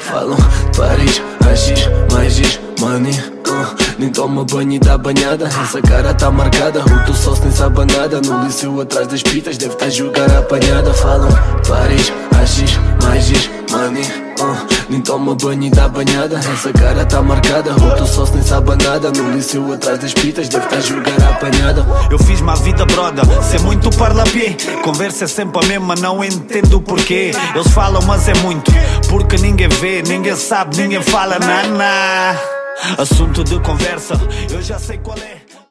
Falam Paris, Agis, mais giz, money. Nem toma banho e dá banhada. Essa cara tá marcada, o teu sócio nem sabe nada. No liceu atrás das pitas deve tá a jogar apanhada. Falam Paris, Agis, mais giz, money. Nem toma banho e dá banhada. Essa cara tá marcada, o teu sócio nem sabe nada. No liceu atrás das pitas deve tá a jogar apanhada. Eu fiz uma vida broda, sei muito parlapié. Conversa é sempre a mesma, não entendo o porquê. Eles falam mas é muito, porque ninguém vê, ninguém sabe, ninguém fala, nana. Assunto de conversa, eu já sei qual é.